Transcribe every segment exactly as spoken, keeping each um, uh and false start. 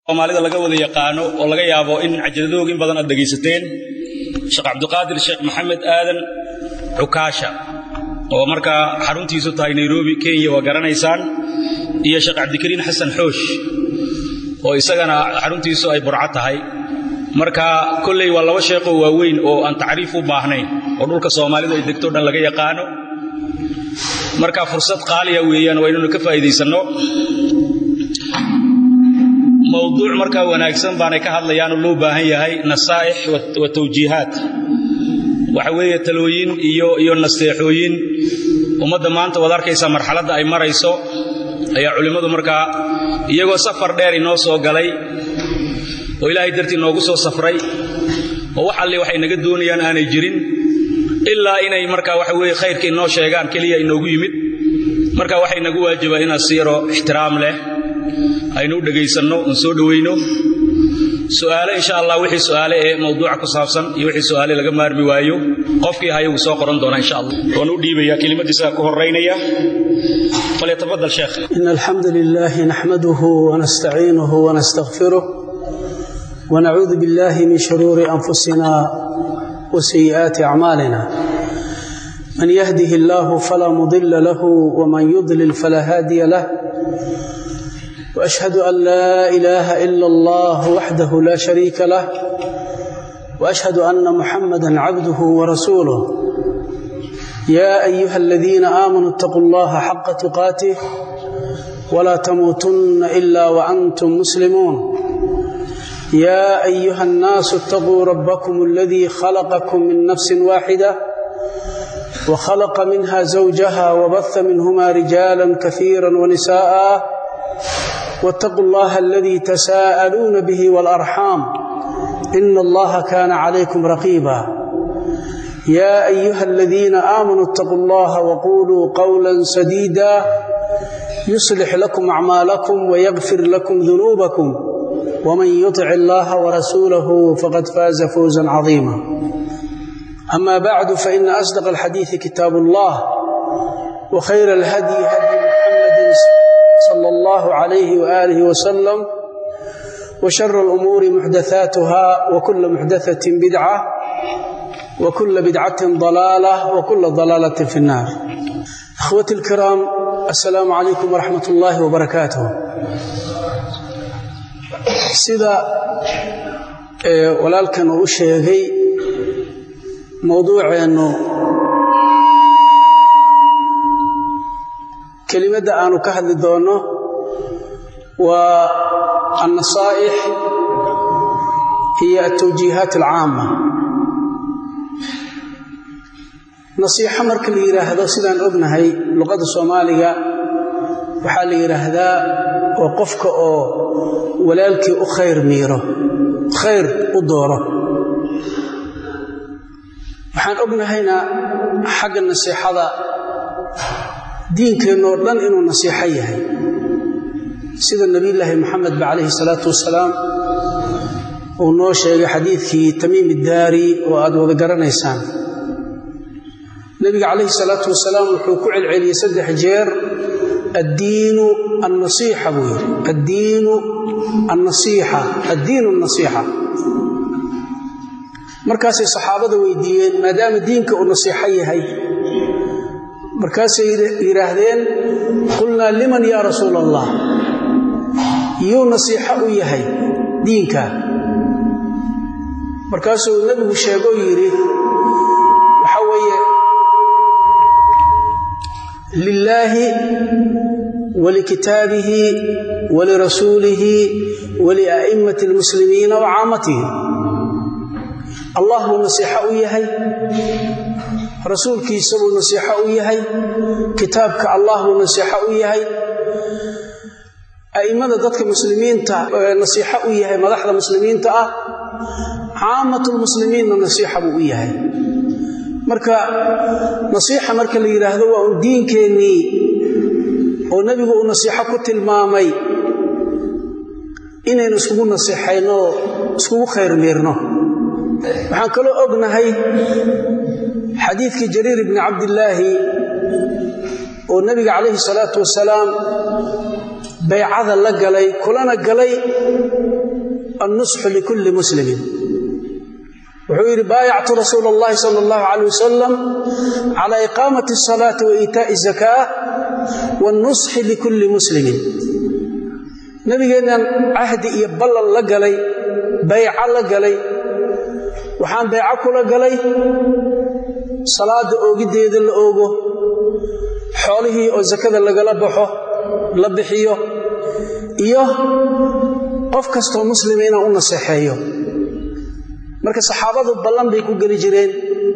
Soomaalida laga wada yaqaano oo laga yaabo in cajaladooyin badan aad dhageysateen Sheekh Abdulqaadir Sheekh Maxamed Aadan Cukaasha oo marka xaruntiisu tahay Nairobi Kenya waa garanaysaan iyo Sheekh Abdikariin Xasan Xoosh oo isagana xaruntiisu ay burca tahay marka kulay waa laba sheekh oo waaweyn oo aan taariif u baahnayn oo dhulka Soomaalida ay degto dhan laga yaqaano marka fursad qaali ah weeyaan waa inuu ka faa'iideysano موضوع marka wanaagsan baan ka hadlayaan loo baahan yahay nasaaix wa tawjiihat waxa weeye talooyin iyo iyo naseexooyin umada maanta wada arkaysa marxaladda ay marayso ayaa culimadu marka iyagoo safar dheer inoo soo galay oo Ilaahay dartii noogu soo safray oo waxa alle waxay naga doonayaan aanay jirin ilaa inay marka waxa weeye khayrka inoo sheegaan kaliya inoogu yimid marka waxay nagu waajibaa in asiiro ixtiraam leh aynu dhageysano oo soo dhaweyno su'aalo insha Allah wixii su'aalo ee mawduuca ku saabsan iyo wixii su'aalo laga maarmi waayo qofkii hayo soo qoran doona insha Allah waan u dhiibaya kelimadiisa ku horeynaya falyatafadal sheekh innal hamdalillah nahmaduhu wa nasta'inuhu wa nastaghfiruh wa na'udhu billahi min shururi anfusina wa sayyiati a'malina man yahdihillahu fala mudilla lahu wa man yudlil fala hadiya lahu وأشهد أن لا إله إلا الله وحده لا شريك له وأشهد أن محمدًا عبده ورسوله يا أيها الذين آمنوا اتقوا الله حق تقاته ولا تموتن إلا وأنتم مسلمون يا أيها الناس اتقوا ربكم الذي خلقكم من نفس واحدة وخلق منها زوجها وبث منهما رجالا كثيرا ونساء واتقوا الله الذي تساءلون به والأرحام إن الله كان عليكم رقيبا يا أيها الذين آمنوا اتقوا الله وقولوا قولا سديدا يصلح لكم أعمالكم ويغفر لكم ذنوبكم ومن يطع الله ورسوله فقد فاز فوزا عظيما أما بعد فإن أصدق الحديث كتاب الله وخير الهدي هدي محمد صلى الله عليه وآله وسلم وشر الأمور محدثاتها وكل محدثة بدعة وكل بدعة ضلالة وكل ضلالة في النار أخوتي الكرام السلام عليكم ورحمة الله وبركاته سيدا ولالكن وشيغي موضوع أنه كلمة أنا كهذا دونه والنصائح هي التوجيهات العامة نصيحة مركل يراهذا سيدان ابن هاي لغة الصومالية وحال يراهذا وقفك أو ولالك أخير ميره خير أدوره وحان ابن هاينا حق النصيحة diinkeeno dhan inuu nasiixa yahay sida nabi ilaahi maxamed baalayhi salaatu wasalaam oo noo sheegay xadiidkii Tamiim ad-Dari oo aad wada garanaysaan nabiga calayhi salaatu wasalaam wuxuu ku celceliyay saddex jeer ad-diinu an-nasiixa buu ad-diinu an-nasiixa ad-diinu an-nasiixa markaas ay saxaabada weydiiyeen maadaama diinka uu nasiixa yahay markaasay yiraahdeen qulna liman ya rasuul allah yu nasiixa u yahay diinka markaasuu nabigu sheego yiri waxa weeye lillahi wa likitabihi wa lirasulihi wa lia'immati almuslimin wa 'aamatihi Allahu nasiixa u yahay rasuulkiisa uu nasiixa u yahay kitaabka Allah uu nasiixa u yahay aimada dadka muslimiinta nasiixa u yahay madaxda muslimiinta ah caamatul muslimiin nasiixa u yahay marka nasiixa marka la yiraahdo waa un diinkeeni oo nabigu uu nasiixa ku tilmaamay inaynu isku nasiixayno isku khayr meerno waxaan kala ognahay حديث جرير بن عبد الله والنبي عليه الصلاة والسلام بيعذا لقلي كلنا قلي النصح لكل مسلم وحير بايعت رسول الله صلى الله عليه وسلم على إقامة الصلاة وإيتاء الزكاة والنصح لكل مسلم نبينا عهد يبلل لقلي بيع لقلي وحان بيعك لقلي صلاة أوجديد الأوجو حوله أو زكاة لقلبحه لبحيه إياه qof kasto muslimiina u naseexeeyo marka saxaabadu ballan bay ku gali jireen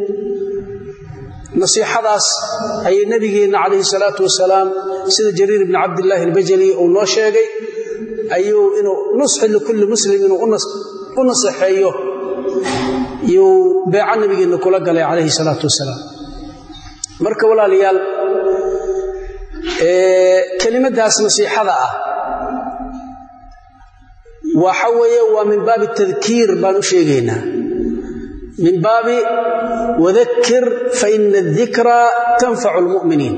nasiixadaas ay nabigeena kaleey salaatu wasalaam sida Jariir ibn Abdullah al-Bajali oo noo sheegay ayuu inuu nusxi kulli muslimin u naseexeeyo iyo beeca nabigeena kula galay kaleey salaatu wasalaam marka walaalayaal ee kelimadaas nasiixada ah وحوي ومن باب التذكير بانو شيغينا من باب وذكر فإن الذكرى تنفع المؤمنين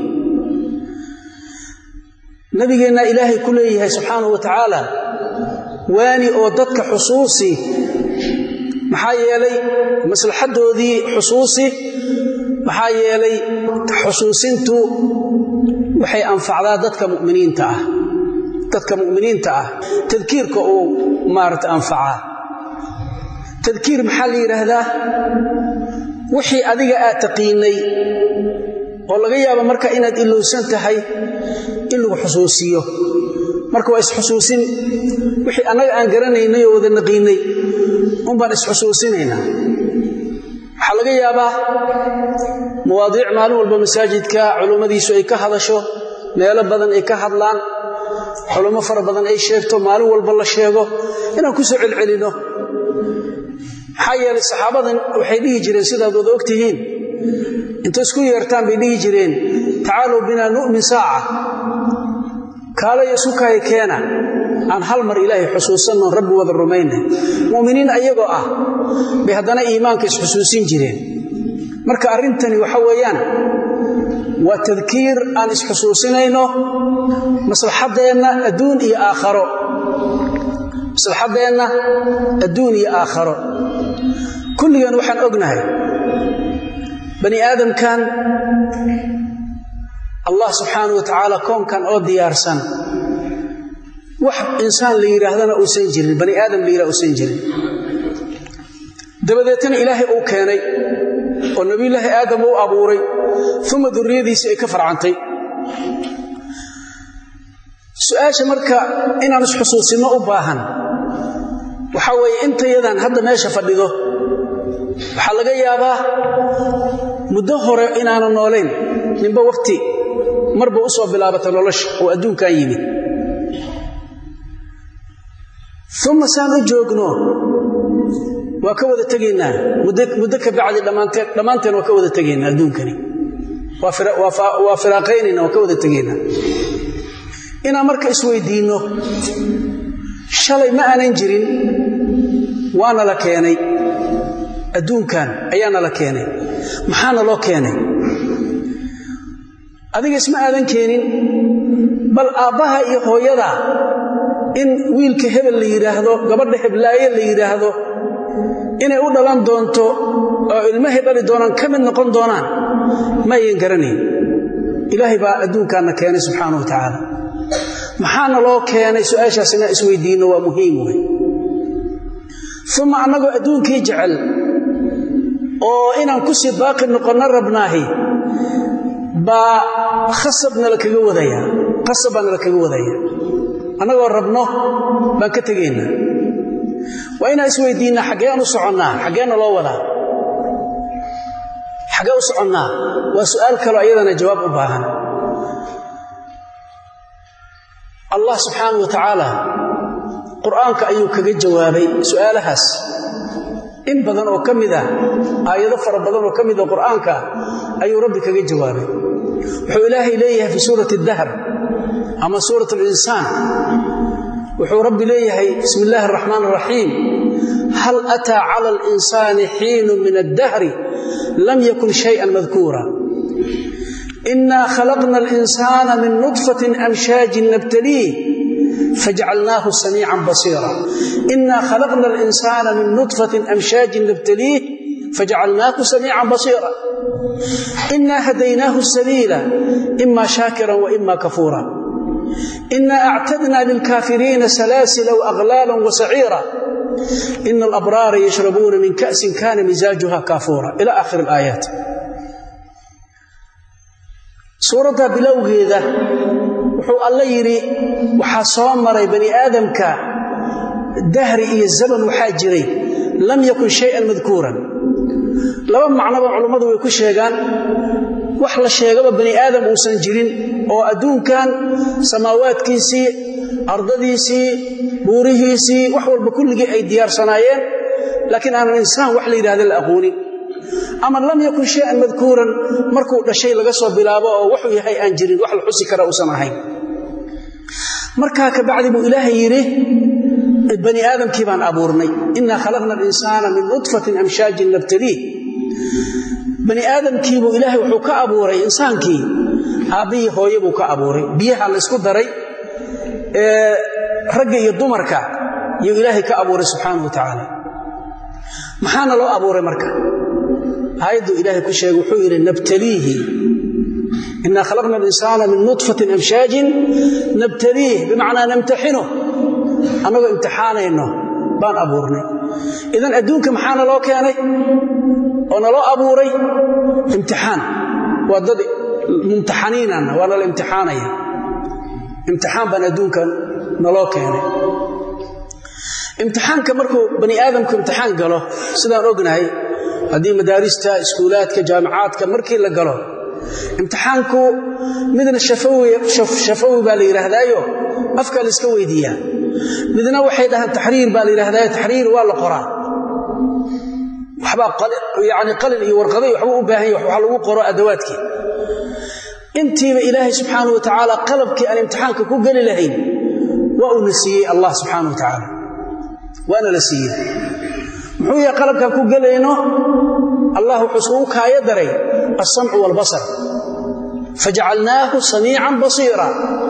نبينا إلهي كله سبحانه وتعالى واني أودتك حصوصي محايا لي مثل حد ذي حصوصي محايا لي حصوصينتو وحي أنفع ذاتك مؤمنين تعه dadka muuminiinta ah tadkiirka oo maarta anfaca tadkiir maxaa la yiraahdaa wixii adiga aad taqiinay oo laga yaabo marka inaad ilowsan tahay in lagu xusuusiyo marka waa is xusuusin wixii anaga aan garanaynay oo wada naqiinay un baan is xusuusinaynaa waxa laga yaabaa mawaadiic maalin walba masaajidka culumadiisu ay ka hadasho meelo badan ay ka hadlaan علماء fara badan ay sheegto maalin walba la sheego inaan ku soo celcelino xayal saxaabadan waxay dhihi jireen sida aad ogtihiin inta isku yeertaan bay dhihi jireen taalu bina nu'min saa'a kala yasuukay keena aan hal mar ilaahay xusuusano rabbi wada rumayna muuminiin ayagoo ah bi hadana iimaanka is xusuusin jireen marka arintani waxa weeyaan وتذكير أن إسحسوسينينو مصلحتنا الدون إي آخره مصلحتنا الدون إي آخره كل ينوحن أقنهي بني آدم كان الله سبحانه وتعالى كون كان أو ديارسان وحب إنسان اللي يرهدنا أسنجرين بني آدم اللي يرى أسنجرين دبدتنا إلهي أو كاني والنبي الله آدم أو أبوري ثم ذريتي ay ka farcantay su'aasha marka inaan is xusuusino u baahan waxa way inta yadan hadda meesha fadhido waxa laga yaabaa muddo hore inaan nooleen ninba waqti marba u soo bilaabata nolosha oo adduunka yimid thumma saanu joogno waa ka wada tageynaa muddo muddo ka bacdi dhamaanteen dhamaanteen waa ka wada tageynaa adduunkani وفراقين وكوده تجينا إنا مركا اسويدينو شالي ما أنا نجرين وانا لكياني أدون كان أيانا لكياني محانا لو كياني أذيك اسمع أذن كينين بل آباها إيقو يدا إن ويلك هبل اللي يراهدو قبل هبلاي اللي يراهدو إنا يقول لان دونتو المهب اللي دونان كمن نقون دونان ما ينقرني إلهي بقى أدون كان كياني سبحانه وتعالى محانا الله كياني سؤاشا سنة اسوي دينه ومهيمه ثم أنه أدون كي جعل وإن أنكسي باقي نقول ربناهي با خصبنا لك قوضيا قصبنا لك قوضيا أنه ربناه بانكتقينا وإن اسوي ديننا حقيان وصعنا حقيان الله ولا حاجه وسعنا وسؤال كلو ايضا جواب وباهن الله سبحانه وتعالى قرآنك ايو كغه جوابي سؤالهاس ان بدن oo kamida aayado fara badan oo kamida quraanka ayu rabbi kaga jawaabay wuxuu ilaahay leeyahay fi suurati ad-dahr ama suuratu al-insaan wuxuu rabbi leeyahay bismillaahir rahmaanir rahiim hal ata 'ala al-insani hiin min ad-dahr لم يكن شيئا مذكورا إنا خلقنا الإنسان من نطفة أمشاج نبتليه فجعلناه سميعا بصيرا إنا خلقنا الإنسان من نطفة أمشاج نبتليه فجعلناه سميعا بصيرا إنا هديناه السبيل إما شاكرا وإما كفورا إنا أعتدنا للكافرين سلاسل وأغلالا وسعيرا إن الأبرار يشربون من كأس كان مزاجها كافورا إلى آخر الآيات. سورة بلوغيدة وحو الله يري وحصام مري بني آدم كا دهري إيه الزمن وحاجري لم يكن شيئا مذكورا لما معنى علماء ويكون شيئا وحلا شيئا بني آدم وسنجرين وأدون كان سماوات كيسي أرض ديسي بوره سي وحول بكل أي ديار صنايين لكن أنا الإنسان وحلي هذا الأغوني أما لم يكن شيئا مذكورا مركو الشيء لقصوا بلابا وحوي هاي أنجرين وحل حسي كرا وسناهين مركا كبعد بو إلهي يريه البني آدم كيبان أبورني إنا خلقنا الإنسان من نطفة أمشاج نبتليه بني آدم كيبو إلهي وحوكا أبوري إنسان كي أبي هو يبوكا أبوري بيها على اسكو دري اه رجع يدمرك يا إلهي كأبوري سبحانه وتعالى محانا لو أبوري مركا هايدو إلهي كل شيء وحوير نبتليه إنا خلقنا الإنسان من نطفة أمشاج نبتليه بمعنى نمتحنه أنا امتحانه إنه بان أبورني إذن أدونك محانا لو كاني أنا لو أبوري امتحان وضد ممتحنين أنا وأنا الامتحاني امتحان بان أدونك نلو كاني امتحانك مركو بني آدمك امتحان قاله سيدان أقنعي هذه مدارستا اسكولاتك جامعاتك مركي لا قالو امتحانكو midna shafawi shafawi baa la yiraahdayo afka la iska weydiiya midna waxay dhahan tahriir baa la yiraahdaa tahriir waa la qoraa waxba qalin yaani qalin iyo warqado waxba u baahan yahay waxa lagu qoro adawaadkii intiiba ilaahay subhanahu wa ta'ala qalbkii aan imtixaanka ku gali lahayn waa uu nasiyay Allah subhanahu wa ta'ala waana la siiyay muxuu yahay qalbka ku galayno الله حسوك يدري السمع والبصر فجعلناه سميعا بصيرا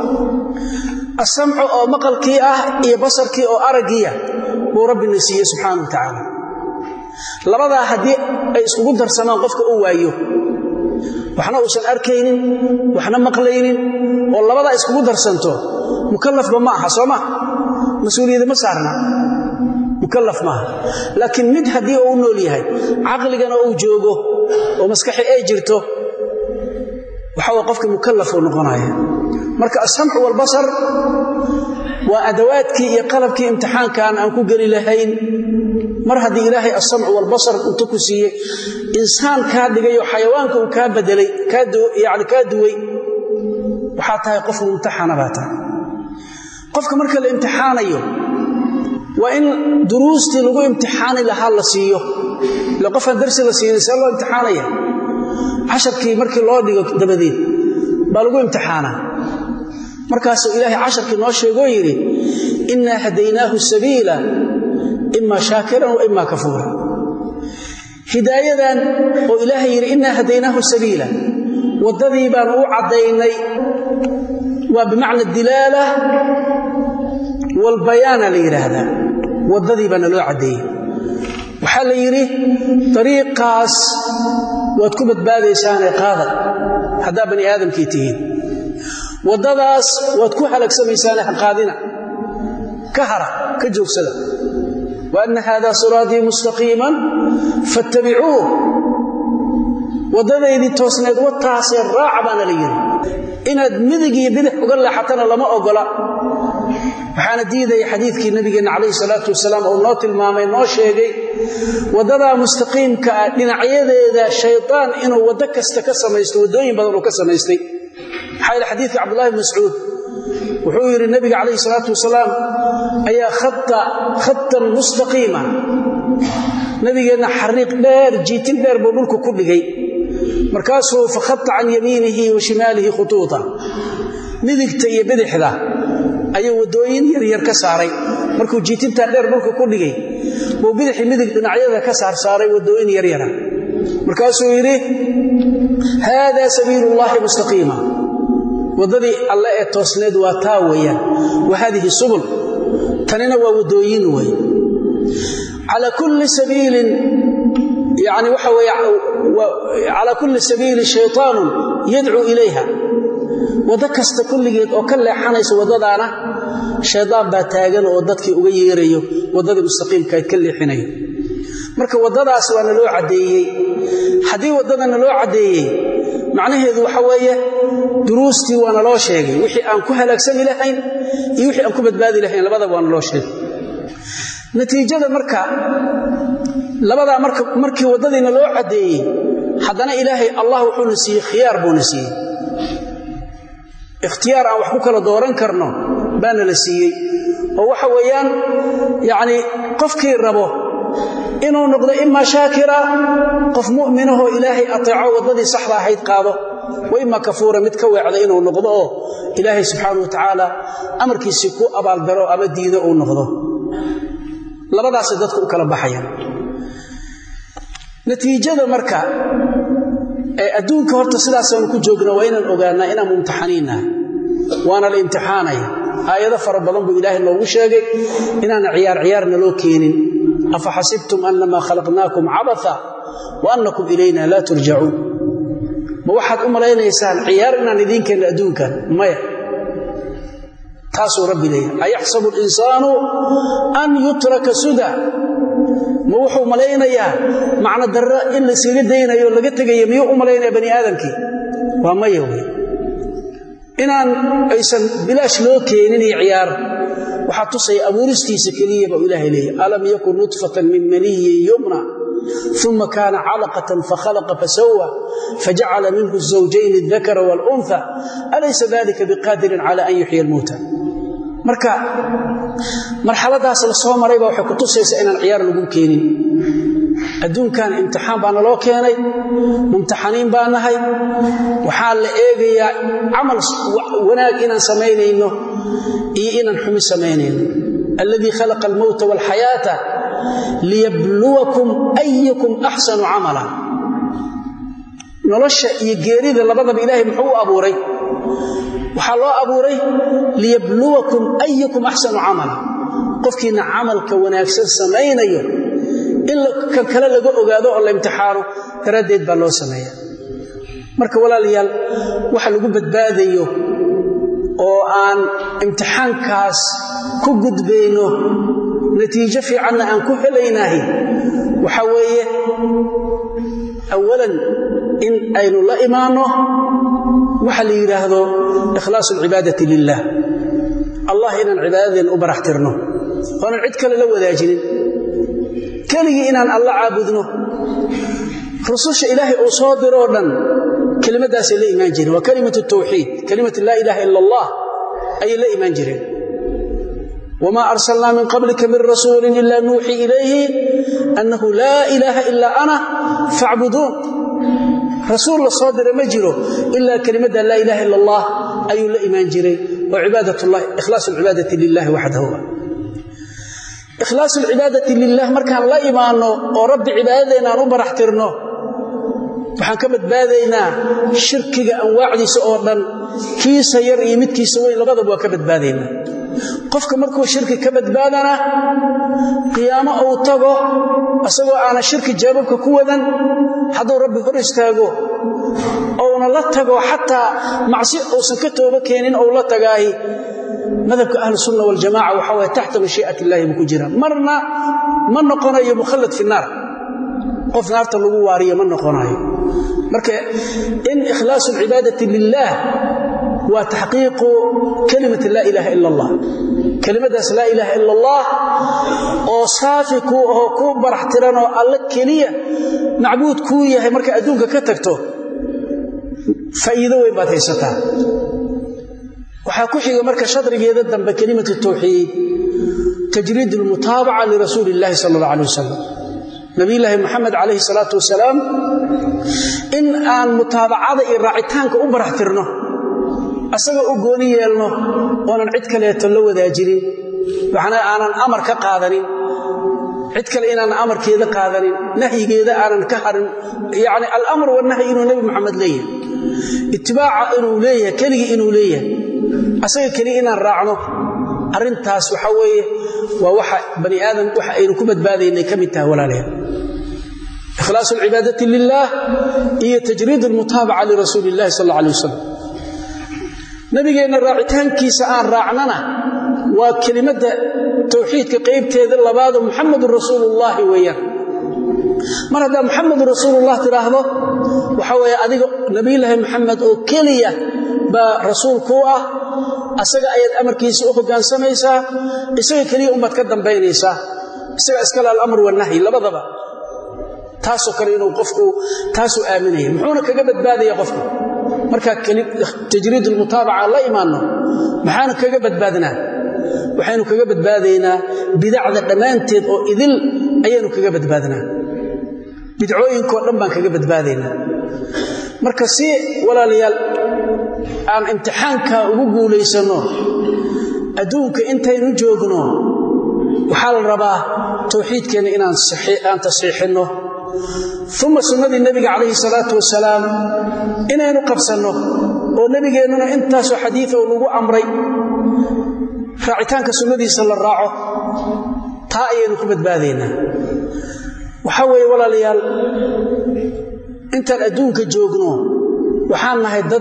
السمع أو مقلكي أه إيه بصركي أو أرقية هو رب النسيه سبحانه وتعالى لبدا هدي أي اسكو درسمان قفك أوايو وحنا أوسن أركين وحنا مقلين واللبدا اسكو درسانتو مكلف بماها صوما مسؤولية ما صارنا مكلف معه لكن مد هدي او نوليهي عقلنا او جوجو او مسخخي اي جيرتو waxa uu qofka mukallaf uu noqonayo marka as-sam'u wal basar wa adawaadkii iyo qalabkii imtixaankan aan ku gali lahayn mar hadii ilaahay as-sam'u wal basar inta ku siiyay insaan ka dhigayo xayawaanka uu ka bedelay ka doo yaani ka duway waxa tahay qof imtixaan baata qofka marka la imtixaanayo وإن دروستي لغو امتحاني لها لسيو لقفا درسي لسيو نسأل الله امتحاني عشركي مركي الله ديغو دبدين بلغو امتحانا مركاسو إلهي عشركي نوشي غيري إنا هديناه السبيل إما شاكرا وإما كفورا هداية وإلهي يري إنا هديناه السبيل والذي بانو عديني وبمعنى الدلالة والبيان ليرهذا والذي بنا لو عدي وحال يري طريق قاس وتكبت باديسان قاده هذا بني ادم كيتين ودداس وتكو حلق سميسان قادنا كهرة كجوكسده وان هذا صراطي مستقيما فاتبعوه ودديدي توسنيد وتاسي راعبنا ليري ان مدغي بدخ اوغلا حتى لما اوغلا waxaana diiday xadiidkii nabigeena kaleey salaatu wasalaam oo noo tilmaamay noo sheegay wadada mustaqiimka dhinacyadeeda shaytaan inuu wada kasta ka sameesto wadooyin badan oo ka sameestay xayl xadiidka Abdullah ibn Mas'ud wuxuu yiri nabiga kaleey salaatu wasalaam ayaa khatta khatta mustaqima nabigeena xariiq dheer jiitin dheer buu dhulka ku dhigay markaasuu fa khatta an yaminihi wa shimalihi khututa midigta iyo bidixda ayuu wadooyin yar yar ka saaray markuu jiitinta dheer dhulka ku dhigay buu bidixi midig dhinacyada ka saar saaray wadooyin yar yar markaasuu yiri hada sabiilullahi mustaqima wadadii alla ee toosneed waa taa weeyaan wahadihi subul tanina waa wadooyin way ala kulli sabiilin yani waxa way ala kulli sabiil shaytaan yad'u ilayha wada kasta kulligeed oo ka leexanaysa wadadaana shaydaan baa taagan oo dadkii uga yeerayo wadada mustaqiimka ay ka leexinayo marka wadadaas waa loo cadeeyay hadii wadadana loo cadeeyay macnaheedu waxa weeye duruustii waa loo sheegay wixii aan ku halaagsan ilahayn iyo wixii aan ku badbaadi lahayn labada waa loo sheegay natiijada marka labada marka markii wadadiina loo cadeeyay hadana ilaahay Allah wuxuu nasiiyay khiyaar buu nasiiyay ikhtiyaar aan wax ku kala dooran karno baan la siiyay oo waxa weeyaan yaani qofkii rabo inuu noqdo imma shaakira qof mu'min ah oo ilaahay ateeco wadadii saxda ahayd qaado wa imma kafuura mid ka weecda inuu noqdo oo ilaahay subhanahu wa ta'ala amarkiisa ku abaal daro ama diido uu noqdo labadaas dadku u kala baxayaan natiijada marka ee adduunka horta sidaas aan ku joogno waa inaan ogaanaa inaan mumtaxaniina waana la imtixaanay aayado fara badan buu ilaahay noogu sheegay inaan ciyaar ciyaarna loo keenin afa hasibtum annama khalaqnaakum abatha wa annakum ilayna la turja'un ma waxaad u maleynaysaan ciyaar inaan idin keenno adduunkan maya taasu rabbi leeyahay ayahsabu al-insanu an yutraka suda ma wuxuu maleynayaa macna darro in la isaga deynayo laga tagayo miyuu u maleynaya bani aadamkii waa maya way inaan aysan bilaash loo keenin ciyaar waxa tusay abuuristiisa kaliya ba ilaahay leeyahay alam yakun nutfatan min maniyyin yumna thumma kana 'alaqatan fa khalaqa fa sawwa faj'ala minhu az-zawjayn adh-dhakara wal-untha alaysa dhalika biqadirin 'ala an yuhyiya al-mauta marka marxaladaas la soo maray ba waxay ku tusaysaa inaan ciyaar lagu keenin adduunkan imtixaan baan loo keenay mumtaxaniin baan nahay waxa la eegayaa amal wanaag inaan sameeynayno iyo inaan xumi sameeynayno alladhi khalaqa al-mauta wal-hayata liyabluwakum ayyukum ahsanu 'amala nolosha iyo geerida labadaba ilaahay muxuu abuuray waxa loo abuuray liyabluwakum ayyukum ahsanu 'amala qofkiina amalka wanaagsan sameeynayo in ka kala laga ogaado oo la imtixaano taradeed baa loo sameeyaa marka walaalayaal waxa lagu badbaadayo oo aan imtixaankaas ku gudbeyno natiijo fiican aan ku helaynahay waxa weeye awalan in aynu la imaano waxa la yiraahdo ikhlaas al-ibadati lillah Allah inaan cibaadadeena u baraxtirno oo aan cid kale la wadaajinin كلي إن الله عابدنا رسول إلهي أصادر ودن كلمة داس لا إيمان جرين وكلمة التوحيد كلمة لا إله إلا الله أي لا إيمان جرين وما أرسلنا من قبلك من رسول إلا نوحي إليه أنه لا إله إلا أنا فاعبدون رسول الله صادر مجره إلا كلمة لا إله إلا الله أي لا إيمان جرين وعبادة الله إخلاص العبادة لله وحده إخلاص العبادة لله مركان لا إيمانه ورب عبادتنا نبرحترنه waxaan ka badbaadaynaa shirkiga anwaacdiisa oo dhan kiisa yar iyo midkiisa weyn labadaba waa ka badbaadaynaa qofka markuu shirki ka badbaadana qiyaamo uu tago asagoo aan shirki jaababka ku wadan haduu rabbi hor istaago oo la tago xataa macsi oo san ka tooba keenin oo la tagaay madhabka ahlu sunna wal jamaa waxa way tahta mashii'ati illaahi ku jira marna ma noqonayo mukhallad fi naar qof naarta lagu waariyo ma noqonayo marka in ikhlaas al-ibadati lillah wa tahqiq kalimati la ilaha illa allah kalimada la ilaha illa allah oo saafiku oo ku baraxtirano alla kaliya macbuud ku yahay marka adduunka ka tagto faa'iido way baad haysataa waxa ku xiga marka shadrigeeda dambe kalimatu tawxiid tajrid al-mutaba'a li rasuulillah sallallahu alayhi wasallam nabi allah muhammad alayhi salatu wasalam in aan mutabacada iyo raacitaanka u baraxtirno asaga u gooni yeelno oonan cid kale la wadaajirin waxana aanan amar ka qaadanin cid kale inaan amarkeeda qaadanin nahyigeeda aanan ka harin yaani al-amr wa an-nahy inuu nabi muhammad leeyahay itibaaca inuu leeyahay kaliya inuu leeyahay asaga kaliya inaan raacno arintaas waxa weeye waa waxa bani aadam waxa aynu ku badbaadaynay kamid tahay walaalayaal ikhlaas al-ibadati lillah iyo tajrid al-mutaba'a li rasuulillah sallallahu alayhi wasallam nabigeena raacitaankiisa aan raacnana waa kelimada tawxiidka qaybteeda labaad muhammadur rasuulullah weeyaan marada muhammadur rasuulullah tiraahdo waxa weeye adiga nabiyilaahi muhammad oo kaliya ba rasuulku ah asaga ayad amarkiisa u hoggaansamaysa isaga kaliya ummad ka dambeynaysa isaga iskala al-amr wal nahy labadaba taaso kale inuu qofku taaso aaminay muxuuna kaga badbaadaya qofku marka tajriid al-mutaba'a la iimaano maxaana kaga badbaadnaa waxaanu kaga badbaadaynaa bidacda dhamaanteed oo idil ayaanu kaga badbaadnaa bidcooyinka dhan baan kaga badbaadaynaa marka si walaalayaal aan imtixaanka ugu guuleysano adduunka intaynu joogno waxa la rabaa tawxiidkeena inaan saxiixan tasxiixino ثم سنة النبي عليه الصلاة والسلام إنا نقبسنه والنبي إننا انتاس حديثه ولغو أمري راعتانك سنة صلى الله عليه تائي نقبت باذينا وحاوي ولا ليال انت الأدونك جوغنو وحالنا هيدد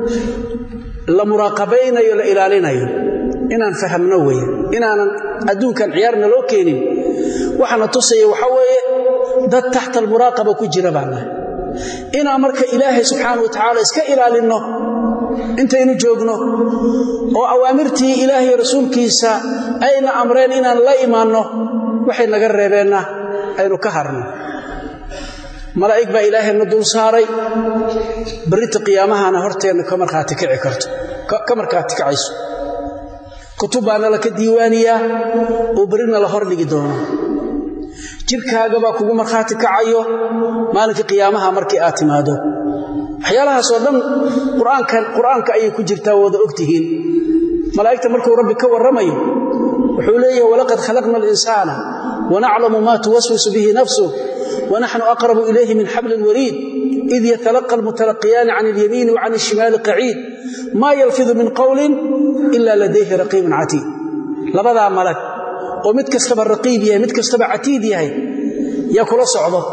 لمراقبين يلا إلالينا إنا نفهمنا ويا إنا أدونك عيارنا لو كينين وحنا تصي وحاوي dad taxta al-muraqaba ku jira baana ina marka ilaahay subhanahu wa ta'ala iska ilaalino intaynu joogno oo awaamirtii ilaahay rasuulkiisa ayna amreen inaan la iimaano waxay naga reebeena aynu ka harno malaa'ig ba ilaahay na dul saaray barita qiyaamahana horteena ka marxaati kici karto ka marxaati kacayso kutubana la ka diiwaaniya oo barina la hor dhigi doono jirkaaga baa kugu marxaati kacayo maalinka qiyaamaha markii aad timaado waxyaalaha soo dhan quraanka quraanka ay ku jirtaa wada ogtihiin malaa'ikta markuu rabbi ka waramayo wuxuu leeyahay walaqad khalaqna al-insana wa na'lamu ma tuwaswisu bihi nafsuhu wa nahnu aqrabu ilayhi min hablil warid idh yatalaqa al-mutalaqiyan 'an al-yamin wa 'an al-shimal qa'id ma yalfidhu min qawlin illa ladayhi raqibun 'atid labada malak oo mid kastaba raqiib yahay mid kastaba atiid yahay ya kula socdo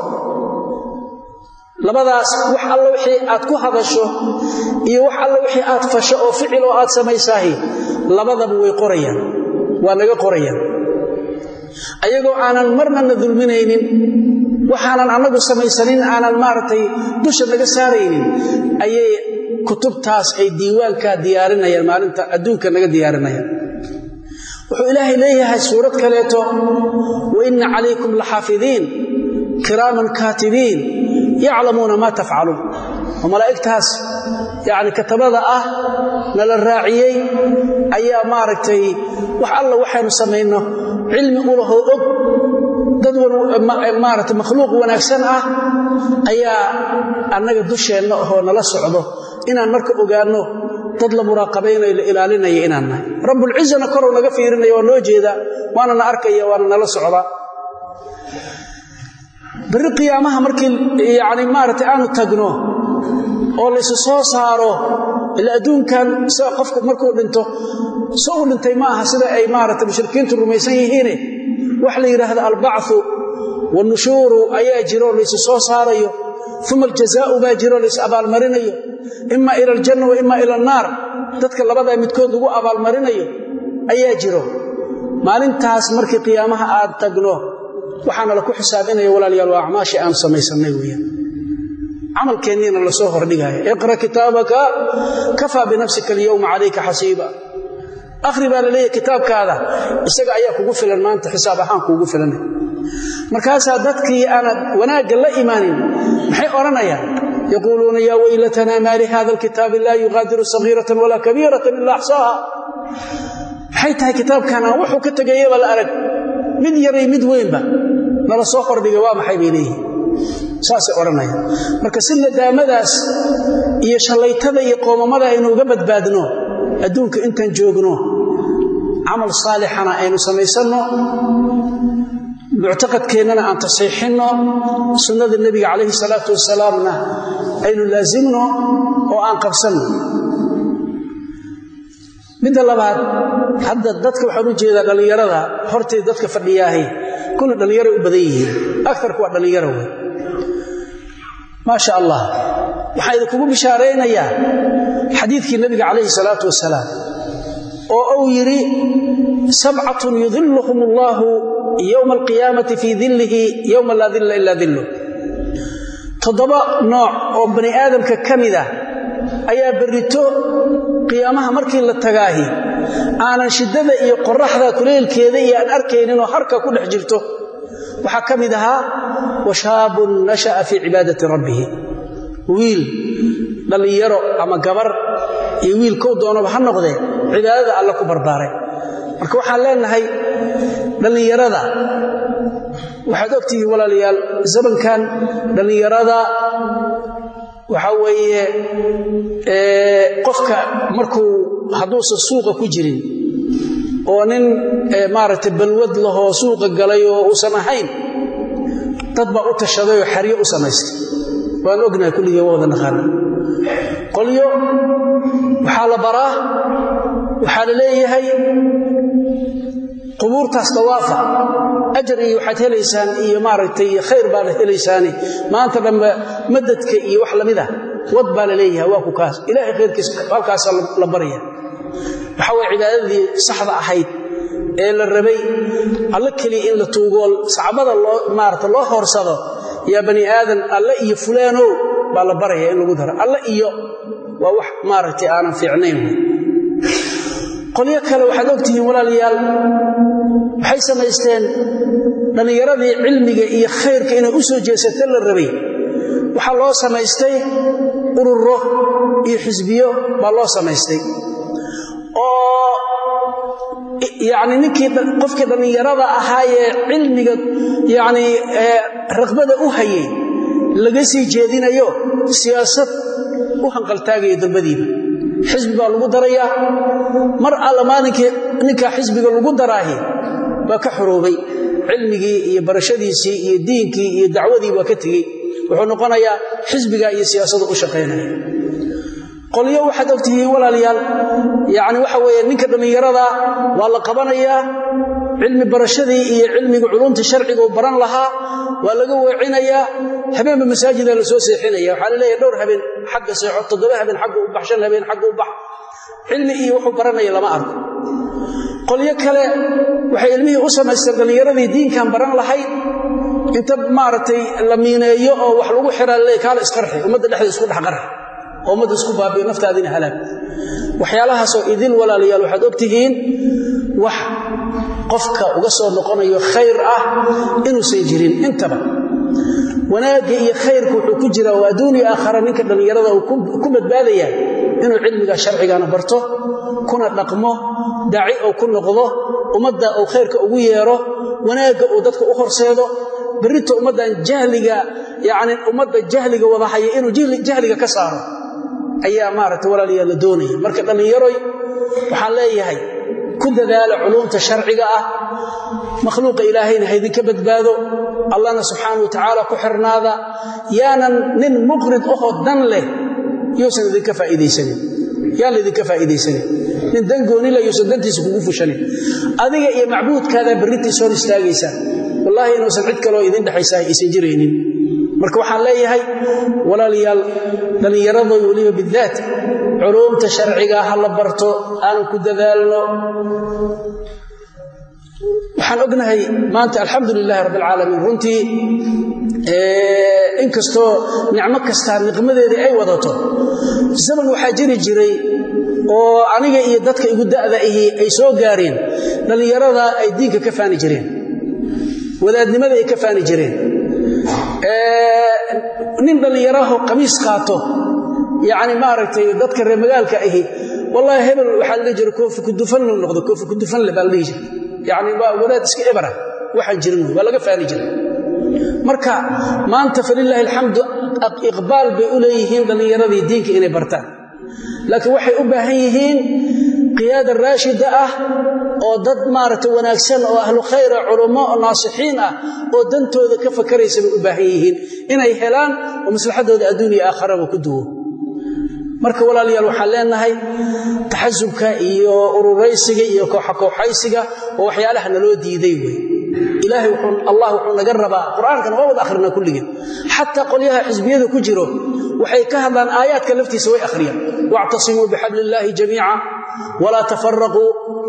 labadaas wax alla wixii aad ku hadasho iyo wax alla wixii aad fasho oo ficil oo aad sameeysahay labadaba way qorayaan waa naga qorayaan ayagoo aanan marna dulminaynin waxaanan anagu sameeysanin aanan maartay dusha naga saaraynin ayay kutubtaas ay diiwaanka diyaarinayaan maalinta adduunka naga diyaarinayaan wuxuu ilaahay leeyahay suurad kaleeto wa inna alaykum lahaafidin kiraman katibin ya'lamuna ma taf'alun wa malaa'iktaas yaani katabada ah nala raaciyay ayaa maaragtay wax alla waxaanu sameeyno cilmi u laho og dad maaragtay makhluuq wanaagsan ah ayaa annaga dusheena oo nala socdo inaan marka ogaano dad la muraaqabeynay la ilaalinay inaan nahay rabbul izzana korow naga fiirinayo waa loo jeeda waana na arkaya waana nala socda bari qiyaamaha markii yaani maartay aanu tagno oo la soo saaro ila adduunkan soo qofku markuu dhinto soo dhintay ma aha sida ay maartay mushrikiintu rumaysan yihiin wax la yiraahdo al-ba'th wa an-nushur ayaa jiro la soo saarayo thumma al-jazaa'u ba jiro la abaal marinayo imma ila al-janna wa imma ila an-nar dadka labada midkood ugu abaal marinayo ayaa jiro maalintaas markii qiyaamaha aad tagno waxaana la ku xisaabinayo walaalayaal waa acmaashi aan samaysanay weeyaan amalkeennina la soo hordhigayo iqra kitaabaka kafa bi nafsika al-yawma alayka hasiba akhri baa leeyahay kitaabkaada isaga ayaa kugu filan maanta xisaab ahaan kugu filan markaas dadkii aan wanaaga la imaanin maxay oranayaan يقولون يا ويلتنا ما لهذا الكتاب لا يغادر صغيرة ولا كبيرة إلا أحصاها حيث كتاب كان وحو كتغيب الأرق مد يري مد وين با نلا soo qordhiga waa maxay beelay saas oranaya marka sida daamadaas iyo shalaytada iyo qoomamada inuu uga badbaadno adduunka intaan joogno amal saalixana aynu sameysano mu'taqadkeennana aan tasiixino sunnada nabiga calayhi salaatu wasalaamna aynu laazimno oo aan qabsanno midda labaad hadda dadka waxaan u jeedaa dhalinyarada hortay dadka fadhiyaahay kullu dhalinyaro u badan yihiin aktarku waa dhalinyaro wey ma sha Allah waxaa idinku bishaareynaya xadiidkii nabiga calayhi salaatu wasalaam oo uu yiri sab'atun yudhilluhum Allahu yawm al-qiyamati fi dhillihi yawma la dhilla illa dhilluh todoba nooc oo bani aadamka kamida ayaa barito qiyaamaha markii la tagaahi aanan shidada iyo qoraxda kuleelkeeda iyo aan arkaynin oo harka ku dhex jirto waxa kamid ahaa washaabun nasha'a fi ibadati rabbih wiil dhalinyaro ama gabar iyo wiil koo doonaba ha noqdee cibaadada alla ku barbaaray marka waxaan leenahay dhalinyarada waxaad ogtihiin walaalayaal zamankan dhalinyarada waxa weeye ee qofka markuu haduusan suuqa ku jirin oo nin maaragtay balwad laho suuqa galay oo uu samahayn dad ba u tashaday oo xariyo u samaystay waan ognahay kulligii wada naqaan qoliyo waxa la baraa waxa la leeyahay qubuurtaas tawaafa ajr iyo waxaad helaysaan iyo maaragtay khayr baa la helaysaan maanta dhanba madadka iyo wax lamida wad baa la leeyahay waa ku kaas ilaahay khayrkiisa halkaas la bariya waxa way cibaadadii saxda ahayd ee la rabay alla kali in la tuugo saxaabada loo maarta loo horsado ya bani aadan alla iyo fulaano baa la baraya in lagu daro alla iyo waa wax maartay aanan fiicnayn qoliyo kale waxaad ogtihiin walaalayaal waxay samaysteen dhalinyaradii cilmiga iyo khayrka inay u soo jeesato la rabay waxa loo samaystay ururo iyo xisbiyo baa loo samaystay oo yaani ninkii qofkii dhalinyarada ahaayee cilmiga yaani raqbada u hayay laga sii jeedinayo siyaasad u hanqaltaagay dalbadiiba xisbi baa lagu darayaa mar alla maalinkii ninka xisbiga lagu daraahi waa ka xuroobay cilmigii iyo barashadiisii iyo diinkii iyo dacwadii waa ka tagay wuxuu noqonayaa xisbiga iyo siyaasadda u shaqeynaya qoliyo waxaad ogtihiin walaalayaal yaani waxa weeye ninka dhalinyarada waa la qabanayaa cilmi barashadii iyo cilmiga culumta sharciga oo baran lahaa waa laga weecinayaa habeen masaajida la soo seexinaya waxa la leeyahay dhowr habeen xagga seexo toddoba habeen xagga u baxshan habeen xagga u bax cilmi iyo wuxuu baranaya lama arko qoliyo kale waxay ilmihii u samaysteen dhalinyaradii diinkan baran lahayd inta maartay la miineeyo oo wax lagu xiraa leey kaala isqarxi umada dhexdeeda isku dhaxqarx umada isku baabiyo naftaadina halaag waxyaalahaas oo idil walaalayaal waxaad ogtihiin wax qofka uga soo noqonayo khayr ah inuu soo jirin intaba wanaaga iyo khayrku wuxuu ku jira waa adduunyo aakhira ninka dhalinyarada uu ku badbaadaya inuu cilmiga sharciga barto kuna dhaqmo daaci oo ku noqdo umada oo khayrka ugu yeero wanaaga oo dadka u horseedo بريتو ummadan jahliga yaani umada jahliga wada haya inuu jahliga ka saaro ayaa maartay walaaliyaal doonay marka dhalinyaroy waxa leeyahay ku dadaala culumta sharciga ah makhluuqa ilaahayna haydin ka badbaado allahna subhanahu wa ta'ala ku xirnaada yaanan nin muqrid oo dan leh yuusan idin ka faa'iideysan yaa idin ka faa'iideysan nin dan gooni la yuusan dantiisa kugu fushan adiga iyo macbuudkaada bariitiisa hor istaagaysa wallahi inuu san cid kale oo idin dhaxaysaa isan jireenin marka waxaan leeyahay walaaliyaal dhalinyarada waliba bidaat culumta sharciga ha la barto aan ku dadaalno waxaan ognahay maanta alxamdulillah rabbil alamin runtii ee inkasto nicmo kasta niqmadeeda ay wadato zaman waxa jiri jiray oo aniga iyo dadka igu da'da ay soo gaareen dhalinyarada ay diinka ka faani jireen wadaadnimada ay ka faani jireen ee nin dhalinyaraha qamiis qaato yaani ma aragtay dadka reer magaalka ahi wallahi hebel waxa la jiro koofi ku dufan loo noqdo koofi ku dufan la baa leeyahay yaani waa wadaad iska ibara waxa jirin waa laga faani jiray marka maanta falillahi alhamdu iqbaal bay u leeyihiin dhalinyaradii diinka inay bartaan laakiin waxay u baahan yihiin qiyaada raashida ah oo dad maaragtay wanaagsan oo ahlu khayr culimo oo naasixiin ah oo dantooda ka fakaraysa u baahan yihiin inay helaan oo maslaxadooda adduunyo aakhiraba ku duwo marka walaalayaal waxaan leenahay taxasubka iyo ururaysiga iyo koox-kooxaysiga oo waxyaalaha naloo diiday way ilaahay wuxuu allah wuxuu naga rabaa quraankan waa wada akhrina kulligeen hatta qoliyaha xisbiyada ku jiro waxay ka hadlaan aayaadka laftiisa way akhriyaan wa'tasimu bihablillahi jamii'a wala tafarraqu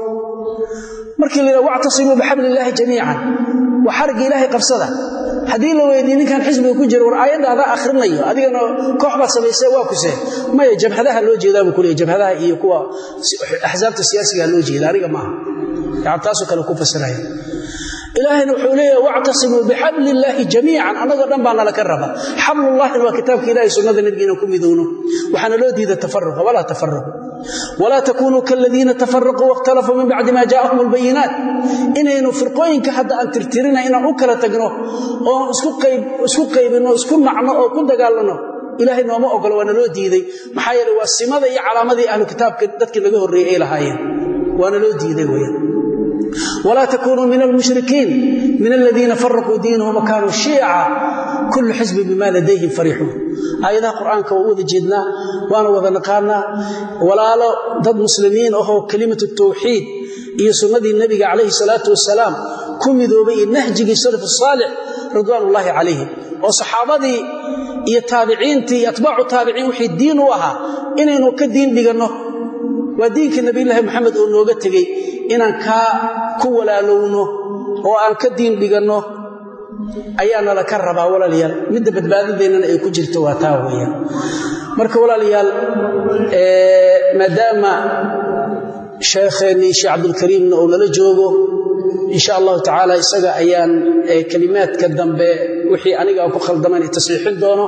markii la wa'tasimu bihablillahi jamii'an wa hargi ilaahay qabsada hadii la weydiin ninkan xisbiga ku jiro war aayadaada akhrinayo adigana koox baad sameysay waa ku see ma jabhadaha loo jeedaa buu kulay jabhadaha iyo kuwa ahzaabta siyaasiga loo jeedaa ariga ma yaa taasoo kale ku fasiraya ilaahayna wuxuu leeyahay wa'tasimu bihablillahi jamii'an anaga dhan baan la ka raba hablullahi wa kitabka ilaahay sunnada nabiga ku midoono waxana loo diiday tafarruq wala tafarruq wala takunu kalladina tafarraqu waqtalafu min ba'di ma ja'ahum albayinat inaynu firqooyinka hadda aan tirtirina inaan u kala tagno oo isku qayb isku qaybino isku nacno oo ku dagaalano ilaahay nooma ogol waana loo diiday maxaa yeelay waa simada iyo calaamadii ahlu kitaabka dadkii laga horeeyay lahaayeen waana loo diiday weeyaan ولا تكونوا من المشركين من الذين فرقوا دينهم وكانوا شيعا كل حزب بما لديهم فرحون ايضا قرآن كوود جدنا وانا وذا نقالنا ولا لا ضد مسلمين وهو كلمة التوحيد هي سنة النبي عليه الصلاة والسلام كمذوا بي نهج السلف الصالح رضوان الله عليهم وصحابتي يتابعين يتبع تابعين وحي الدين وها إنه كدين بيقنه ودينك النبي الله محمد ونوغا تغي inaan ka ku walaalowno oo aan ka diin dhigano ayaana la ka rabaa walaalayaal midda badbaadadeena ay ku jirto waa taa weeyaan marka walaalayaal ee maadaama sheekheeni Sheikh Abdul Karim oo nala joogo insha Allah taala isaga ayaan kalimaadka dambe wixii aniga ku khaldaman tasxiixin doono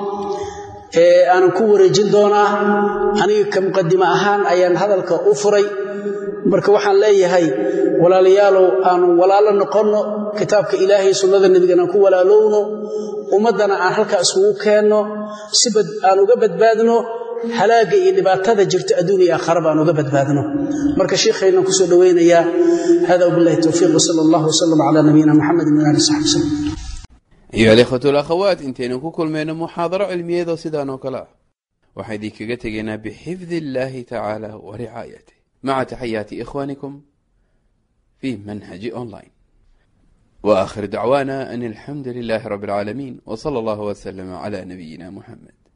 ee aan ku wareejin doonaa aniga ka muqaddima ahaan ayaan hadalka u furay marka waxaan leeyahay walaalayaalow aan walaalo noqono kitaabka ilaahay sunnada nabigana ku walaalowno ummadana aan halka isugu keenno sibad aan uga badbaadno halaaga iyo dhibaatada jirta adduunyo aakhiraba aan uga badbaadno marka sheekheena ku soo dhaweynaya hada billahi tawfiiq sallallahu wasallam ala nabiyina muhammadin wa alihi wasallam أيها الإخوة والأخوات انتين كل من محاضرة علمية ذو سيدان وكلا وحيدي كغتغينا بحفظ الله تعالى ورعايته مع تحيات إخوانكم في منهج أونلاين وآخر دعوانا أن الحمد لله رب العالمين وصلى الله وسلم على نبينا محمد.